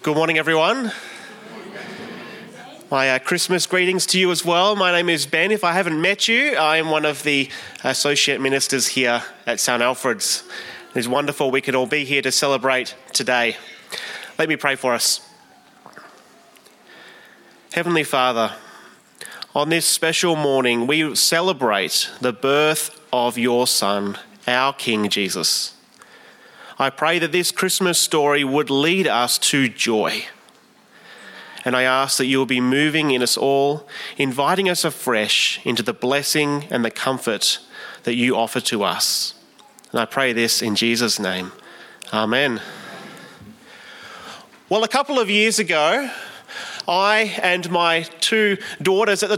Good morning, everyone. My Christmas greetings to you as well. My name is Ben. If I haven't met you, I am one of the associate ministers here at St. Alfred's. It's wonderful we can all be here to celebrate today. Let me pray for us. Heavenly Father, on this special morning, we celebrate the birth of your Son, our King Jesus. I pray that this Christmas story would lead us to joy. And I ask that you will be moving in us all, inviting us afresh into the blessing and the comfort that you offer to us. And I pray this in Jesus' name. Amen. Well, a couple of years ago, I and my two daughters we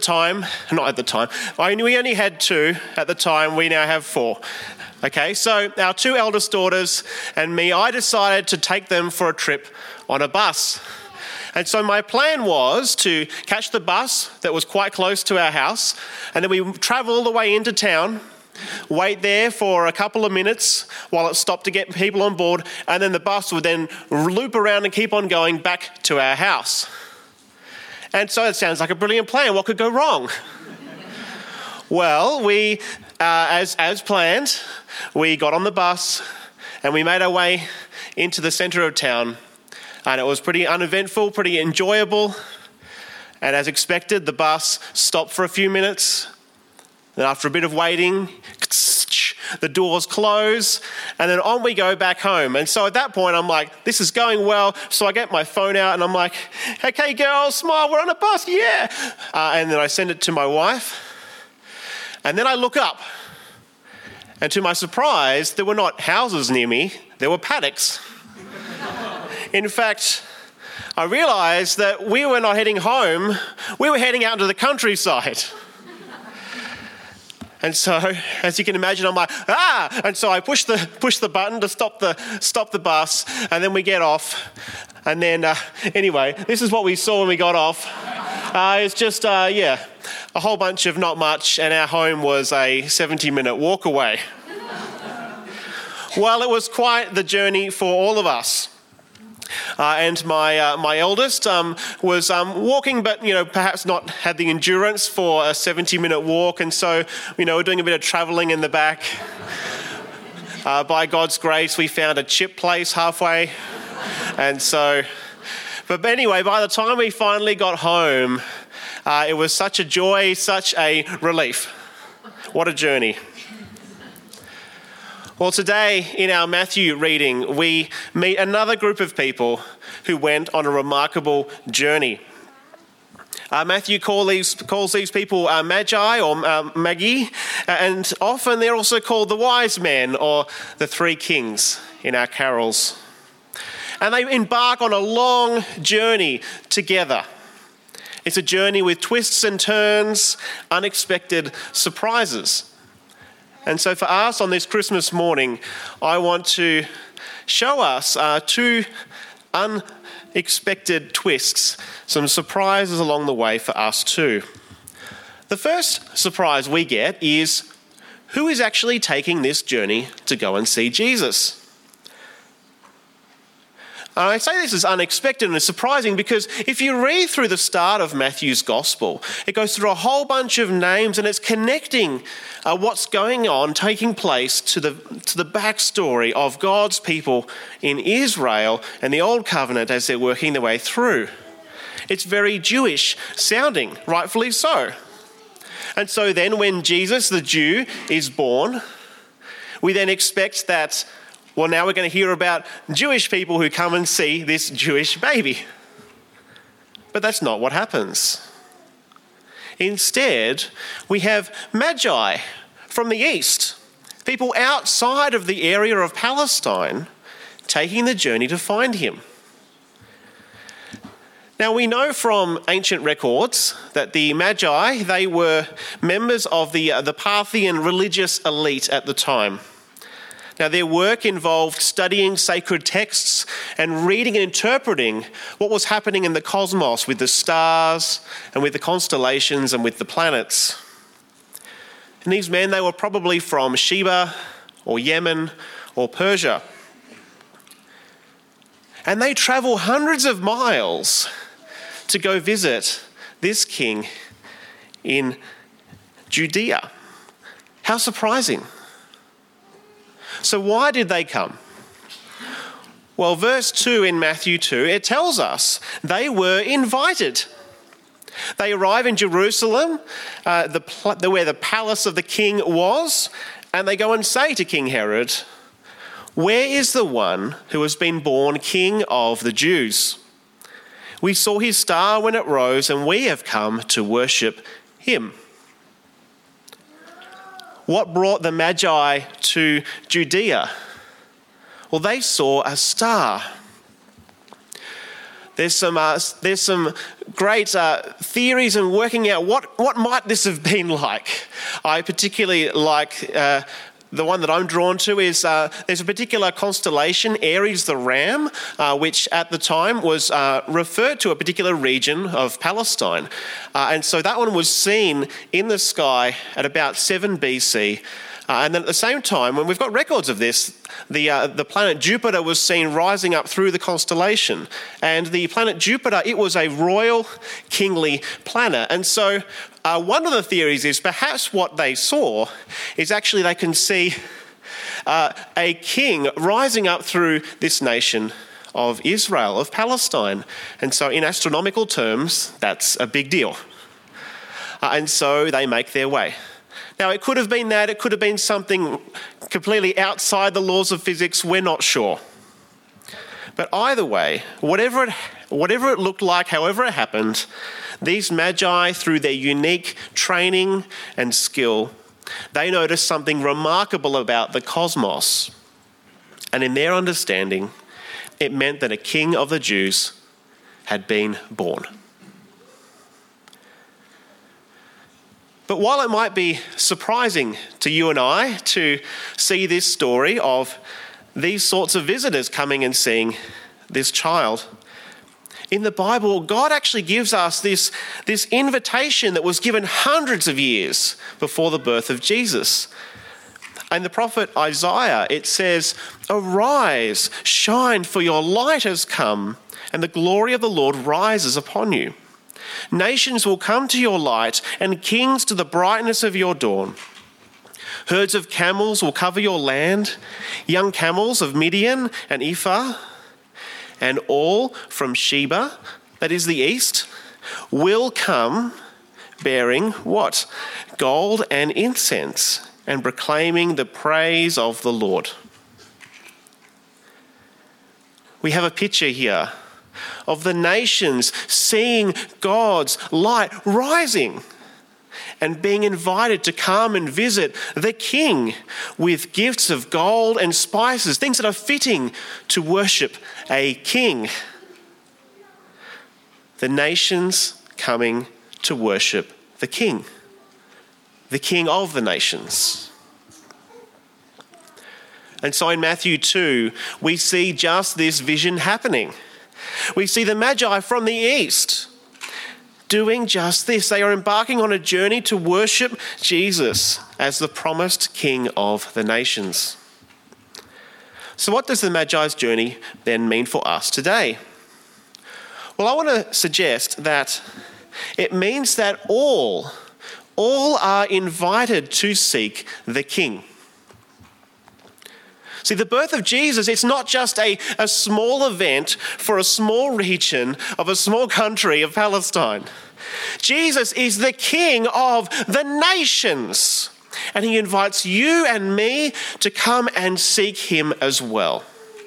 only had two at the time, we now have four. Okay, so our two eldest daughters and me, I decided to take them for a trip on a bus. And so my plan was to catch the bus that was quite close to our house, and then we travel all the way into town, wait there for a couple of minutes while it stopped to get people on board, and then the bus would then loop around and keep on going back to our house. And so it sounds like a brilliant plan. What could go wrong? Well, we, as planned, we got on the bus and we made our way into the centre of town. And it was pretty uneventful, pretty enjoyable. And as expected, the bus stopped for a few minutes. Then after a bit of waiting, the doors close, and then on we go back home. And so at that point, I'm like, this is going well. So I get my phone out and I'm like, okay, girls, smile, we're on a bus, yeah. And then I send it to my wife. And then I look up. And to my surprise, there were not houses near me, there were paddocks. In fact, I realised that we were not heading home, we were heading out into the countryside. And so, as you can imagine, I'm like, ah! And so I push the button to stop the bus, and then we get off. And then, anyway, this is what we saw when we got off. It's just, a whole bunch of not much, and our home was a 70-minute walk away. Well, it was quite the journey for all of us. And my eldest was walking, but perhaps not had the endurance for a 70-minute walk, and so we're doing a bit of travelling in the back. By God's grace, we found a chip place halfway, and so. But anyway, by the time we finally got home, it was such a joy, such a relief. What a journey. Well, today in our Matthew reading, we meet another group of people who went on a remarkable journey. Matthew calls these people magi or magi, and often they're also called the wise men or the three kings in our carols. And they embark on a long journey together. It's a journey with twists and turns, unexpected surprises. And so for us on this Christmas morning, I want to show us two unexpected twists, some surprises along the way for us too. The first surprise we get is who is actually taking this journey to go and see Jesus? I say this is unexpected and surprising because if you read through the start of Matthew's Gospel, it goes through a whole bunch of names and it's connecting what's going on, taking place to the backstory of God's people in Israel and the Old Covenant as they're working their way through. It's very Jewish sounding, rightfully so. And so then when Jesus, the Jew, is born, we then expect that now we're going to hear about Jewish people who come and see this Jewish baby. But that's not what happens. Instead, we have magi from the east, people outside of the area of Palestine, taking the journey to find him. Now, we know from ancient records that the magi, they were members of the Parthian religious elite at the time. Now, their work involved studying sacred texts and reading and interpreting what was happening in the cosmos with the stars and with the constellations and with the planets. And these men, they were probably from Sheba or Yemen or Persia. And they travel hundreds of miles to go visit this king in Judea. How surprising. So why did they come? Well, verse 2 in Matthew 2, it tells us they were invited. They arrive in Jerusalem, where the palace of the king was, and they go and say to King Herod, "Where is the one who has been born King of the Jews? We saw his star when it rose, and we have come to worship him." What brought the Magi to Judea? Well, they saw a star. There's some great theories in working out what might this have been like. I particularly like the one that I'm drawn to is there's a particular constellation, Aries the Ram, which at the time was referred to a particular region of Palestine. And so that one was seen in the sky at about 7 BC. And then at the same time, when we've got records of this, the planet Jupiter was seen rising up through the constellation. And the planet Jupiter, it was a royal, kingly planet. And so one of the theories is perhaps what they saw is actually they can see a king rising up through this nation of Israel, of Palestine. And so in astronomical terms, that's a big deal. And so they make their way. Now, it could have been that, it could have been something completely outside the laws of physics, we're not sure. But either way, whatever it looked like, however it happened, these Magi, through their unique training and skill, they noticed something remarkable about the cosmos. And in their understanding, it meant that a king of the Jews had been born. But while it might be surprising to you and I to see this story of these sorts of visitors coming and seeing this child, in the Bible, God actually gives us this invitation that was given hundreds of years before the birth of Jesus. And the prophet Isaiah, it says, "Arise, shine, for your light has come, and the glory of the Lord rises upon you. Nations will come to your light, and kings to the brightness of your dawn. Herds of camels will cover your land, young camels of Midian and Ephah, and all from Sheba, that is the east, will come bearing" what? "Gold and incense, and proclaiming the praise of the Lord." We have a picture here of the nations seeing God's light rising and being invited to come and visit the king with gifts of gold and spices, things that are fitting to worship a king. The nations coming to worship the king of the nations. And so in Matthew 2, we see just this vision happening. We see the Magi from the east doing just this. They are embarking on a journey to worship Jesus as the promised King of the nations. So what does the Magi's journey then mean for us today? Well, I want to suggest that it means that all are invited to seek the King. See, the birth of Jesus, it's not just a small event for a small region of a small country of Palestine. Jesus is the King of the nations, and he invites you and me to come and seek him as well.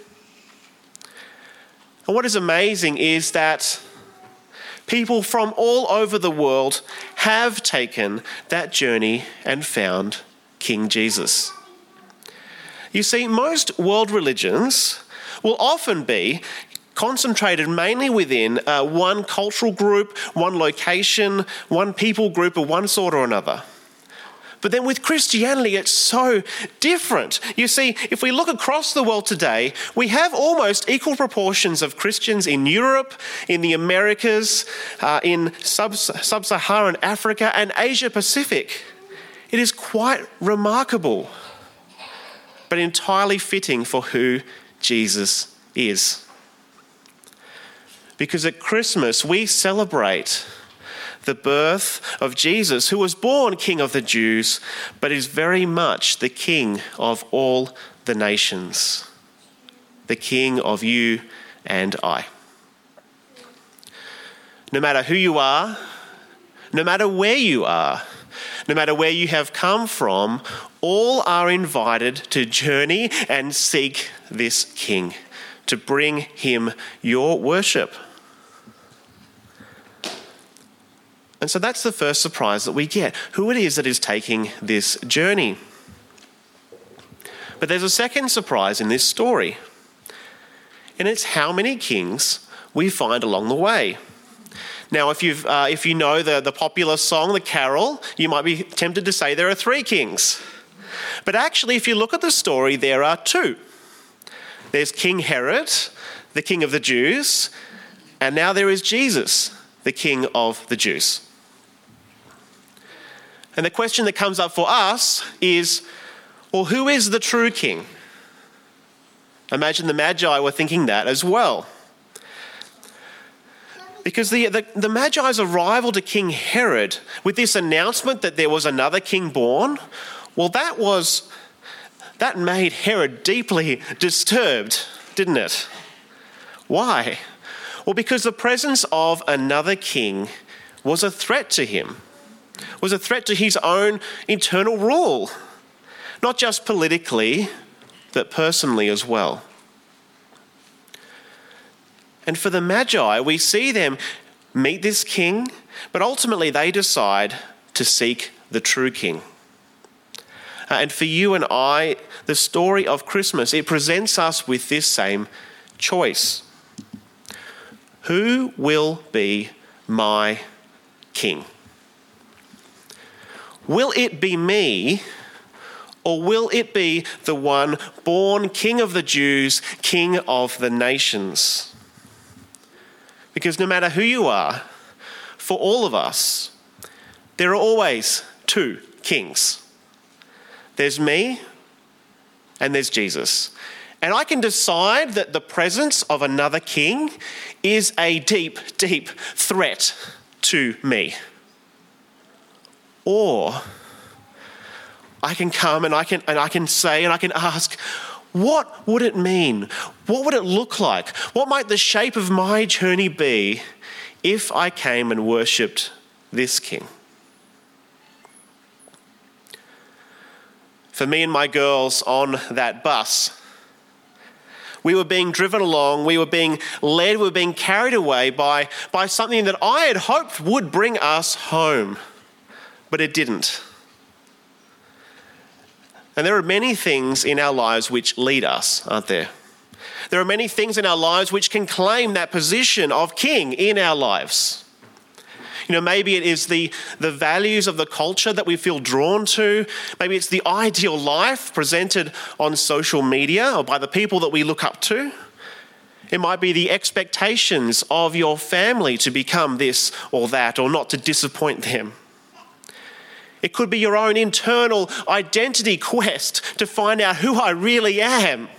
And what is amazing is that people from all over the world have taken that journey and found King Jesus. You see, most world religions will often be concentrated mainly within one cultural group, one location, one people group of one sort or another. But then with Christianity, it's so different. You see, if we look across the world today, we have almost equal proportions of Christians in Europe, in the Americas, in sub-Saharan Africa and Asia Pacific. It is quite remarkable, but entirely fitting for who Jesus is. Because at Christmas, we celebrate the birth of Jesus, who was born King of the Jews, but is very much the King of all the nations, the King of you and I. No matter who you are, no matter where you are, no matter where you have come from, all are invited to journey and seek this King, to bring him your worship. And so that's the first surprise that we get, who it is that is taking this journey. But there's a second surprise in this story, and it's how many kings we find along the way. Now, if you know the popular song, The Carol, you might be tempted to say there are 3 kings. But actually, if you look at the story, there are 2. There's King Herod, the king of the Jews, and now there is Jesus, the king of the Jews. And the question that comes up for us is, well, who is the true king? Imagine the Magi were thinking that as well. Because the Magi's arrival to King Herod with this announcement that there was another king born, well, that made Herod deeply disturbed, didn't it? Why? Well, because the presence of another king was a threat to him, was a threat to his own internal rule, not just politically, but personally as well. And for the Magi, we see them meet this king, but ultimately they decide to seek the true king. And for you and I, the story of Christmas, it presents us with this same choice. Who will be my king? Will it be me, or will it be the one born King of the Jews, King of the nations? Because no matter who you are, for all of us, there are always 2 kings. There's me and there's Jesus. And I can decide that the presence of another king is a deep, deep threat to me. Or I can come and I can say and I can ask, what would it mean? What would it look like? What might the shape of my journey be if I came and worshipped this king? For me and my girls on that bus, we were being driven along, we were being led, we were being carried away by something that I had hoped would bring us home, but it didn't. And there are many things in our lives which lead us, aren't there? There are many things in our lives which can claim that position of king in our lives. You know, maybe it is the values of the culture that we feel drawn to. Maybe it's the ideal life presented on social media or by the people that we look up to. It might be the expectations of your family to become this or that, or not to disappoint them. It could be your own internal identity quest to find out who I really am.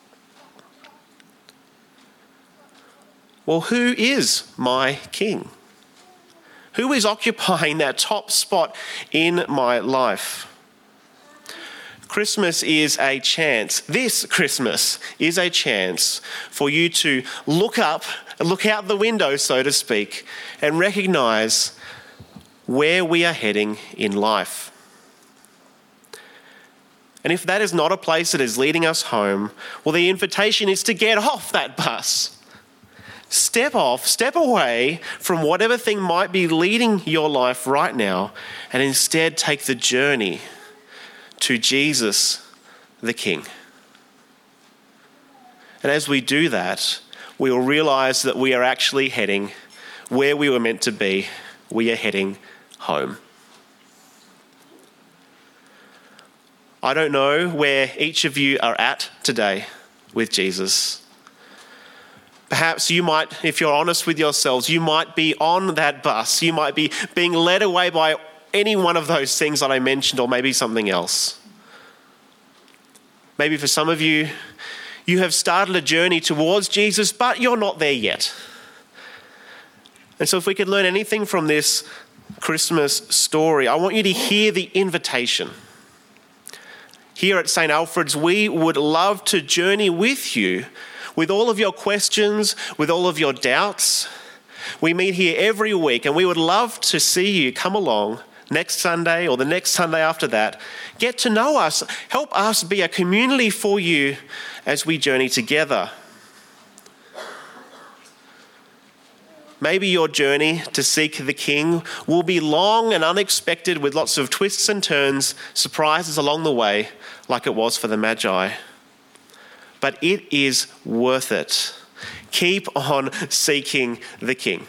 Well, who is my king? Who is occupying that top spot in my life? Christmas is a chance. This Christmas is a chance for you to look up, look out the window, so to speak, and recognize where we are heading in life. And if that is not a place that is leading us home, well, the invitation is to get off that bus. Step off, step away from whatever thing might be leading your life right now, and instead take the journey to Jesus, the King. And as we do that, we will realize that we are actually heading where we were meant to be. We are heading home. I don't know where each of you are at today with Jesus. Perhaps you might, if you're honest with yourselves, you might be on that bus. You might be being led away by any one of those things that I mentioned, or maybe something else. Maybe for some of you, you have started a journey towards Jesus, but you're not there yet. And so if we could learn anything from this Christmas story, I want you to hear the invitation. Here at St. Alfred's, we would love to journey with you with all of your questions, with all of your doubts. We meet here every week, and we would love to see you come along next Sunday or the next Sunday after that. Get to know us. Help us be a community for you as we journey together. Maybe your journey to seek the King will be long and unexpected, with lots of twists and turns, surprises along the way, like it was for the Magi. But it is worth it. Keep on seeking the King.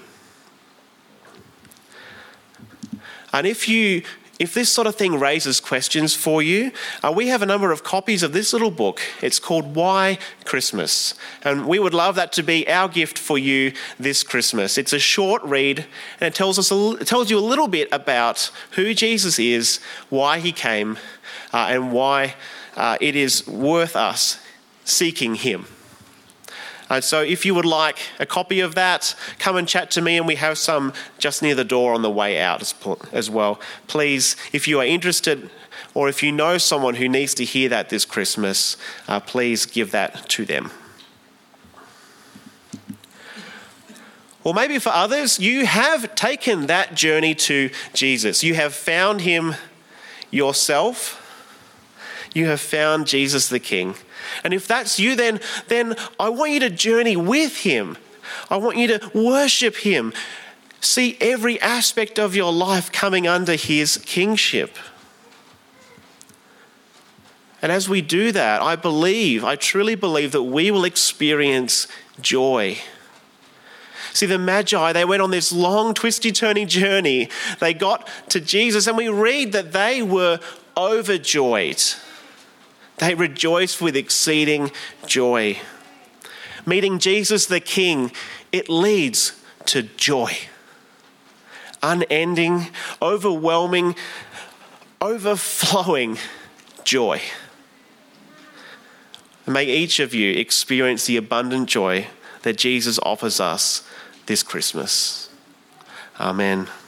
And if this sort of thing raises questions for you, we have a number of copies of this little book. It's called Why Christmas? And we would love that to be our gift for you this Christmas. It's a short read, and it tells you a little bit about who Jesus is, why he came, and why it is worth us seeking him. So if you would like a copy of that, come and chat to me, and we have some just near the door on the way out as well. Please, if you are interested, or if you know someone who needs to hear that this Christmas, please give that to them. Or maybe for others, you have taken that journey to Jesus. You have found him yourself. You have found Jesus the King. And if that's you, then I want you to journey with him. I want you to worship him. See every aspect of your life coming under his kingship. And as we do that, I truly believe that we will experience joy. See, the Magi, they went on this long, twisty-turning journey. They got to Jesus, and we read that they were overjoyed. They rejoiced with exceeding joy. Meeting Jesus the King, it leads to joy. Unending, overwhelming, overflowing joy. May each of you experience the abundant joy that Jesus offers us this Christmas. Amen.